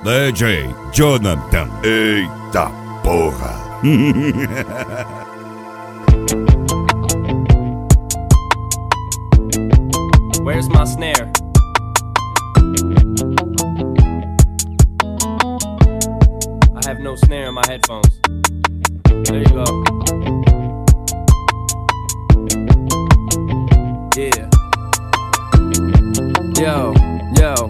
DJ Jonathan. Eita porra. Where's my snare? I have no snare in my headphones. There you go. Yeah. Yo.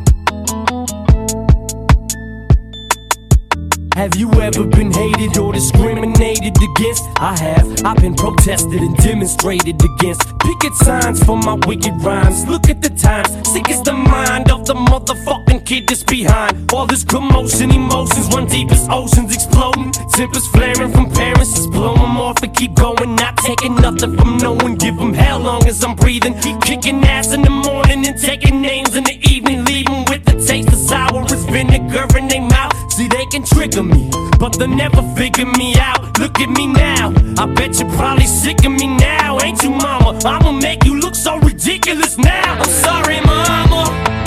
Have you ever been hated or discriminated against? I have. I've been protested and demonstrated against. Picket signs for my wicked rhymes. Look at the times. Sick is the mind of the motherfucking kid that's behind. All this commotion, emotions run deep as oceans exploding. Tempers flaring from parents, just blow them off and keep going. Not taking nothing from no one. Give them hell long as I'm breathing. Keep kicking ass in the morning and taking names in the evening. Leaving with the taste of sour as vinegar in their mouth. See, they can trigger me, but they'll never figure me out. Look at me now, I bet you're probably sick of me now. Ain't you, mama? I'ma make you look so ridiculous now. I'm sorry, mama,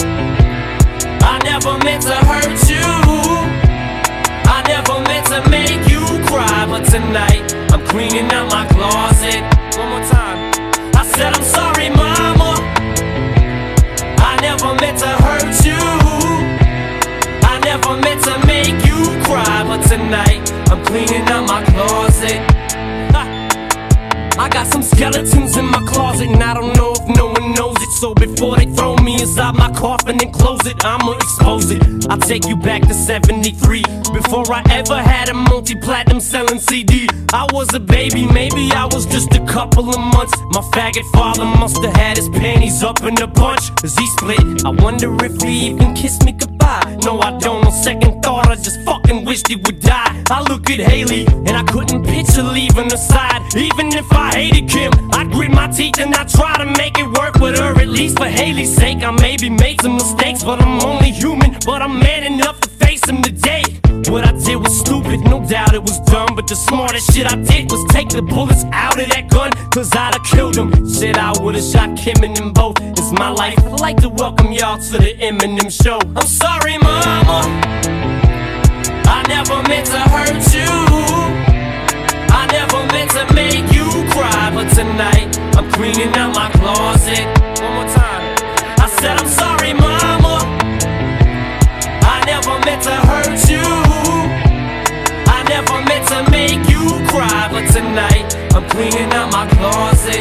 I never meant to hurt you. I never meant to make you cry. But tonight, I'm cleaning out my closet. One more time. I said I'm sorry, mama, I never meant to hurt you. I never meant to make you cry, but tonight I'm cleaning out my closet. I got some skeletons in my closet, and I don't know if no one knows it. So before they throw me inside my coffin and close it, I'ma expose it. I'll take you back to 73, before I ever had a multi-platinum selling CD. I was a baby, maybe I was just a couple of months. My faggot father must have had his panties up in a bunch. As he split, I wonder if he even kissed me goodbye. No, I don't. On second thought, I just fucking wished he would die. I look at Haley, and I couldn't picture leaving her side. Even if I hated Kim, I'd grit my teeth and I'd try to make it work with her. At least for Haley's sake, I maybe made some mistakes, but I'm only human. But I'm man enough to face them today. What I did was stupid, no doubt it was dumb, but the smartest shit I did was take the bullets out of that gun, cause I'd have killed them. Shit, I would've shot Kim and them both. It's my life. I'd like to welcome y'all to the Eminem show. I'm sorry, mama, I never meant to hurt you. I never meant to make you cry, but tonight I'm cleaning out my closet. One more time. I said I'm sorry, mama, I never meant to hurt you. I never meant to make you cry, but tonight I'm cleaning out my closet.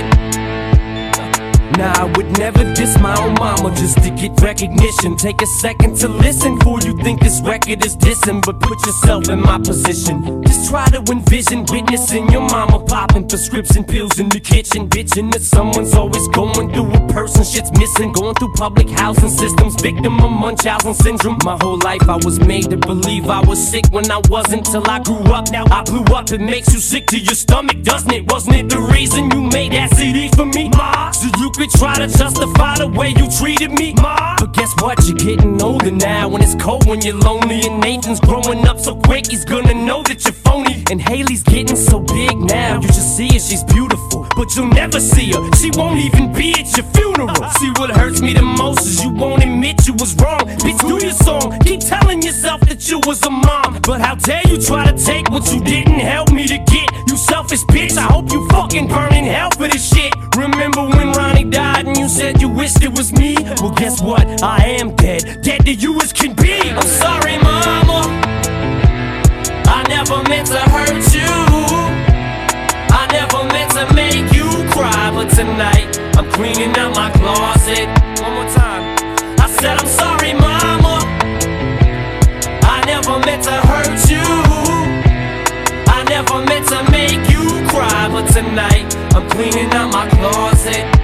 Nah, I would never diss my own mama just to get recognition. Take a second to listen before you think this record is dissing, but put yourself in my position. Just try to envision witnessing your mama popping prescription pills in the kitchen, bitching that someone's always going through a person shit's missing. Going through public housing systems, victim of Munchausen syndrome. My whole life I was made to believe I was sick when I wasn't, till I grew up. Now I blew up. It makes you sick to your stomach, doesn't it? Wasn't it the reason you made that CD for me, ma? So you could try to justify the way you treated me, ma. But guess what? You're getting older now, and it's cold when you're lonely. And Nathan's growing up so quick, he's gonna know that you're phony. And Haley's getting so big now, you just see her, she's beautiful, but you'll never see her. She won't even be at your funeral. See, what hurts me the most is you won't admit you was wrong. Bitch, do your song, keep telling yourself that you was a mom. But how dare you try to take what you didn't help me to get? You selfish bitch, I hope you fucking burn in hell for this shit. Remember when Ronnie died and you said you wished it was me? Well, guess what? I am dead, dead to you as can be. I'm sorry, mama, I never meant to hurt you. I never meant to make you cry, but tonight I'm cleaning out my closet. One more time. I said I'm sorry, mama, I never meant to hurt you. I never meant to make you cry, but tonight I'm cleaning out my closet.